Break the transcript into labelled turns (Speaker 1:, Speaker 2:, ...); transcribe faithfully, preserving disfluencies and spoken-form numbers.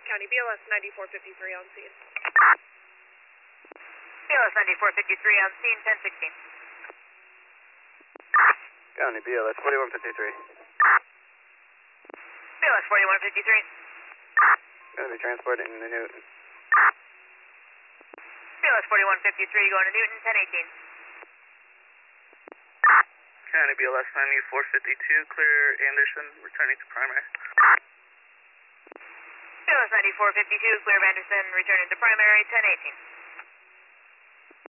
Speaker 1: County, B L S ninety-four fifty-three on scene.
Speaker 2: B L S ninety-four fifty-three on scene, ten sixteen.
Speaker 3: County, B L S forty-one fifty-three.
Speaker 2: B L S forty-one fifty-three.
Speaker 3: Going to be transporting to Newton.
Speaker 2: B L S forty-one fifty-three going to Newton, ten eighteen.
Speaker 4: County, B L S ninety-four fifty-two, clear Anderson, returning to primary.
Speaker 2: B L S ninety-four fifty-two, clear of Anderson, returning to primary, ten eighteen.